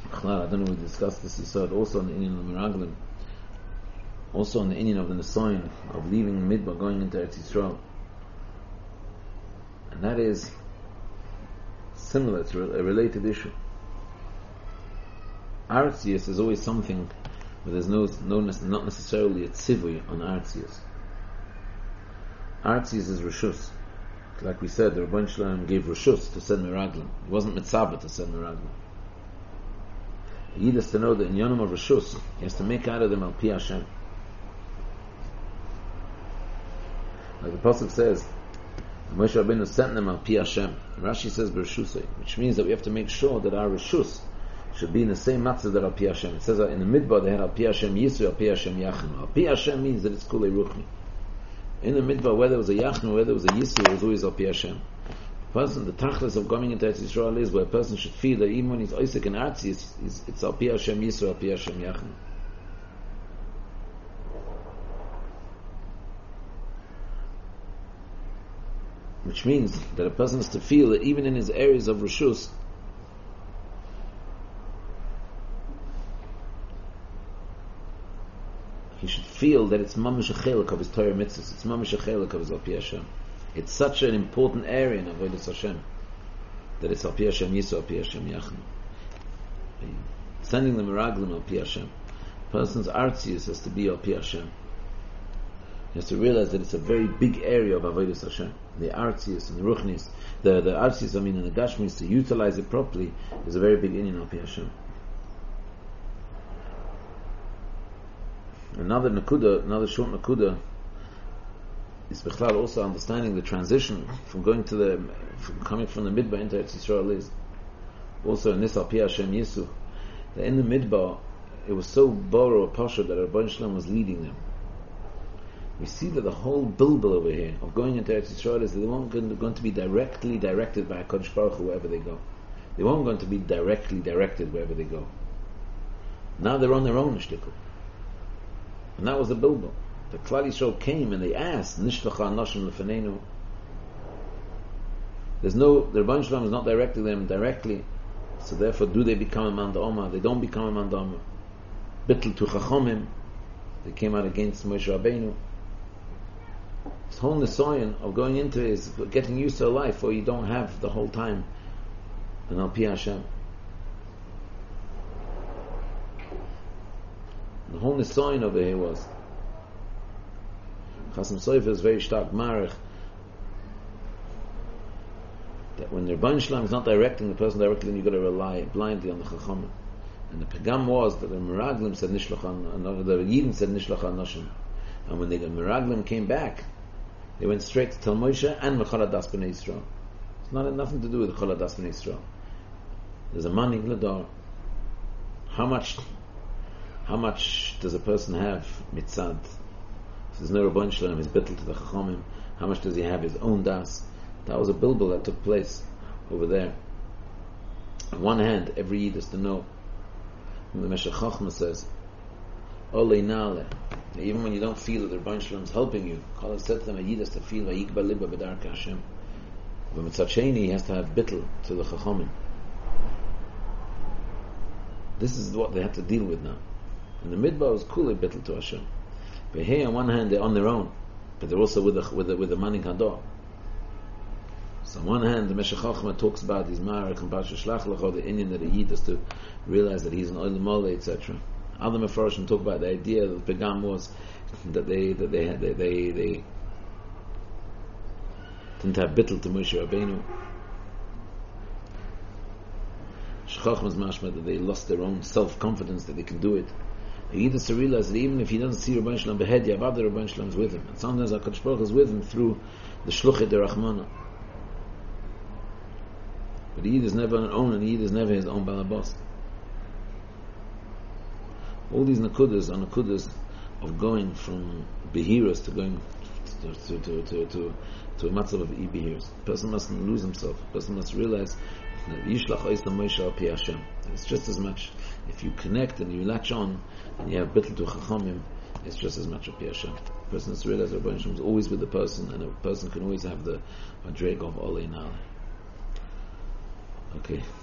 I don't know, we discussed this, you saw it also on the Indian of the Meraglim, also on the Indian of the Nisayan, of leaving Midbar, going into Eretz Yisrael. And that is similar, it's a related issue. Artzius is always something where there's not necessarily a tzivui on Artzius. Artzius is Rishus. Like we said, the Rabban Shalom gave Rishus to send Meraglim. It wasn't Mitzvah to send Meraglim. Yid has to know that in Yonam of Rishus, he has to make out of them Al Pi Hashem. Like the Pasuk says, Moshe Rabbeinu sent them Al Pi Hashem. Rashi says B'Rishusay, which means that we have to make sure that our Rishus should be in the same matzah that Al Pi Hashem. It says that in the Midbar they had Al Pi Hashem Yisru, Al Pi Hashem Yachnu. Al Pi Hashem means that it's Kulei Ruchni. In the Midbar, whether it was a Yachnu, whether it was a Yisru, it was always Al Pi Hashem. Person, the tachlis of coming into Eretz Yisrael is where a person should feel that even when he's Isaac and Artzi, it's Al Pi Hashem Yisro, Al Pi Hashem Yachnu. Which means that a person has to feel that even in his areas of Rishus, he should feel that it's mamish achelek of his Torah mitzvahs, it's mamish achelek of his Al Pi Hashem. It's such an important area in Avodas Hashem that it's Al Pi Hashem Yisro, Al Pi Hashem Yachnu. Sending the Meraglim Al Pi Hashem. A person's artzius has to be Al Pi Hashem. He has to realize that it's a very big area of Avodas Hashem. The artzius and the ruchnis, the artzius, and the gashmis, to utilize it properly is a very big inyan Al Pi Hashem. Another short nakuda is Bechlal also understanding the transition from coming from the Midbar into Eretz Yisrael is also in this Al Pi Hashem Yisu. That in the Midbar it was so boro a pasha that Rabban Shalom was leading them. We see that the whole bilbil over here of going into Eretz Yisrael is that they weren't going to be directly directed by HaKadosh Baruch Hu wherever they go. They weren't going to be directly directed wherever they go. Now they're on their own shtickle. And that was the bilbil. The Klal Yisrael came and they asked, Nishtacha Noshim Lefanenu. The Rabban Shalom is not directing them directly, so therefore do they become a man da'oma? They don't become a man da'oma. Bittul tu Chachomim, they came out against Moshe Rabbeinu. This whole nisayon of going into is getting used to a life where you don't have the whole time an Al Pi Hashem. The whole nisayon over here was Chasam Sofer is very stark marich that when the Rabban Shalom is not directing the person directly, then you've got to rely blindly on the Chachamim. And the Pagam was that the Meraglim said Nishlach, the Yidin said Nishlach Noshim. And when the Meraglim came back, they went straight to Tel Moshe and Mechal Das B'nai Yisrael. It's nothing to do with Mechal Das B'nai Yisrael. There's a money lador. How much does a person have mitzad? If there's no Rabban Shalom, he's bittul to the Chachamim. How much does he have his own das? That was a bilbil that took place over there. On one hand, every Yid has to know. The Meshech Chochmah says, Olei Nale. Even when you don't feel that the Rabban Shalom is helping you, Kol said to them, a Yid has to feel Vayikba Liba B'darka Hashem. But Mitzad Sheni, he has to have bittul to the Chachamim. This is what they have to deal with now. And the Midbar was cool, bittul to Hashem. But here, on one hand, they're on their own, but they're also with the Manik Hador. So on one hand, the Meshech Chochmah talks about his Marek and Parsha Shlach Lecha, the Indian that a Yid has to realize that he's an Olam Mole, etc. Other Mefarshim talk about the idea that the Pegam was that they didn't have bittul to Moshe Rabbeinu. Chochmah's mashma that they lost their own self-confidence that they can do it. He has to realize that even if he doesn't see Rabban Shalom behead, Yavad the Rabban Shalom is with him. And sometimes HaKadosh Baruch Hu is with him through the Shluchei Derachmana. But the Yid is never an own, and the Yid is never his own balabas. All these nakudas are nakudas of going from behiras to going to a matzav of e-behiras. A person mustn't lose himself. A person must realize that Yishlach Oisam Moshe Al Pi Hashem. It's just as much, if you connect and you latch on and you have bittul to Chachamim, it's just as much Al Pi Hashem. A person has to realize that Rabban Shalom is always with the person, and a person can always have the dreg of Olei Nale. Okay.